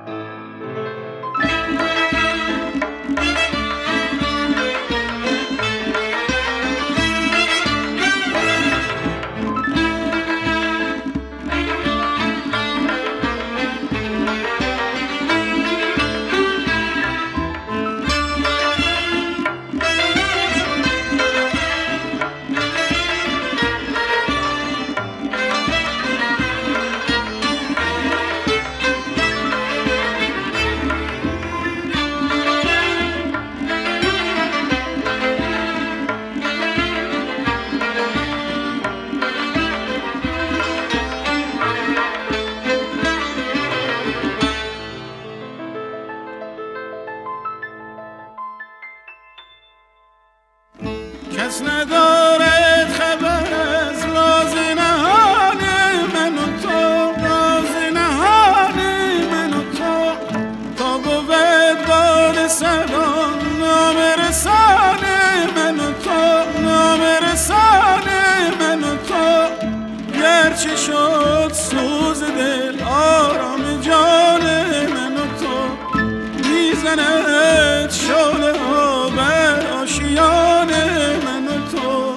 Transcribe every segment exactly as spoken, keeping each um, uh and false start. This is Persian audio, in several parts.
کس ندارد خبر از راز نهان من و تو، راز نهان من و تو، تا بود باد سبان نام رسان من و تو، نام رسان من و تو. گرچه شد سوز دل آرام جان من و تو، میزند شعله ها بر آشیان من و تو.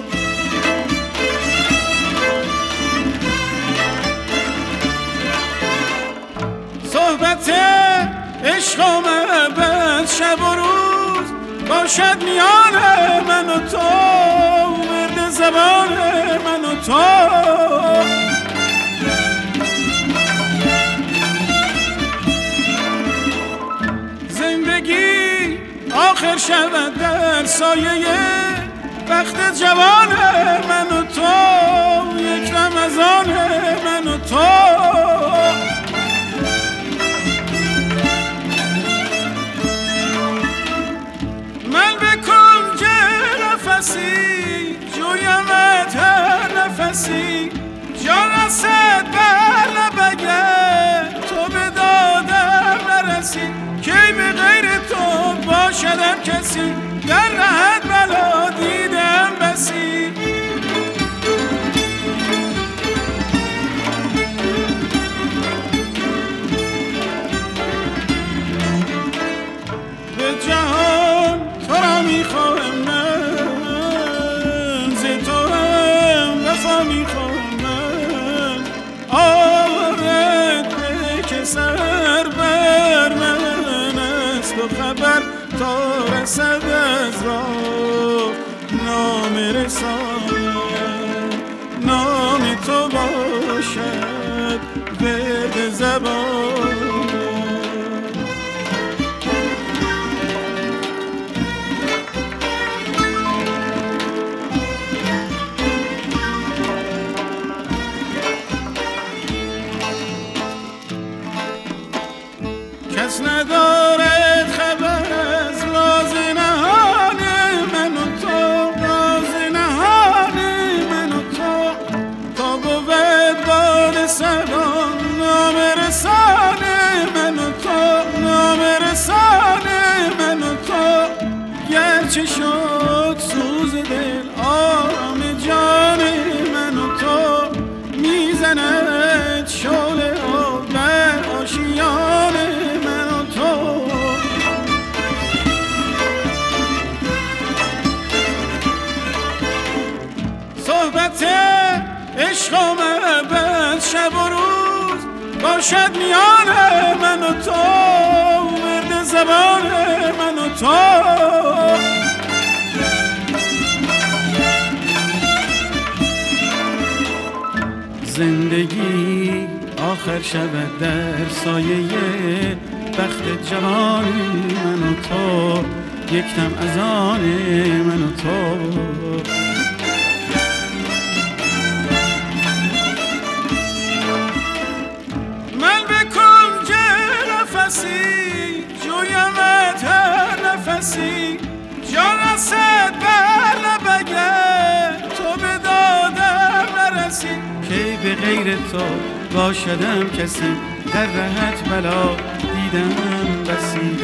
صحبت عشق و محبت شب و روز باشد میان من و تو، مرد زبان من و تو. زندگی آخر شود در سایه وقت جوان من و تو، یک رمضان من و تو. من به کنج نفسی جویمت هر نفسی، جان رسد بر لبگه تو به دادم نرسی. کی به غیر تو باشدم کسی، در رهت بلا دیدم بسی. به جهان تو را میخواهم من، ز تو هم وفا میخواهم من. آورد به که سر بر من است و خبر تا رسد از راه نام رسان. نام تو باشد ورد زبان. کس ندارد خبر از راز نهان من و تو، راز نهان من و تو، تا بود باد سبان نام رسان من و تو، نام رسان من و تو. گرچه شد سوز دل آرام جان من و تو، میزند شعله ها بر آشیان من و تو. صحبت عشق و محبت شب و روز باشد میان من و تو، مرد زبان من و تو. زندگی آخر شود در سایه بخت جوانی من و تو، یک دم از آن من و تو. من به کنج نفسی جویمت هر نفسی، جان رسد بر لبگه تو به دادم نرسی. کی به غیر تو باشدم کسی، در رهت بلا دیدم بسی.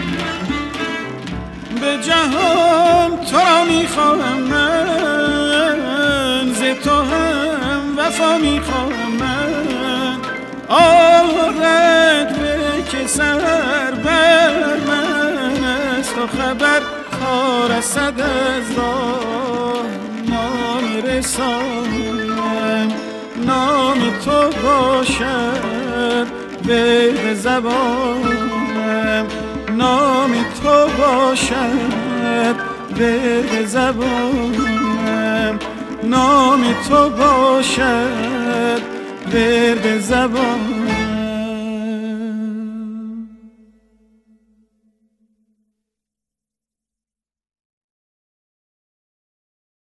به جهان تو را میخواهم من، تو هم وفا میخوام من، آرد به که سر بر من است و خبر تا رسد از راه نامی رسانم. نام تو باشد به زبانم، نام تو باشد به زبانم، نام تو باشد به زبانم.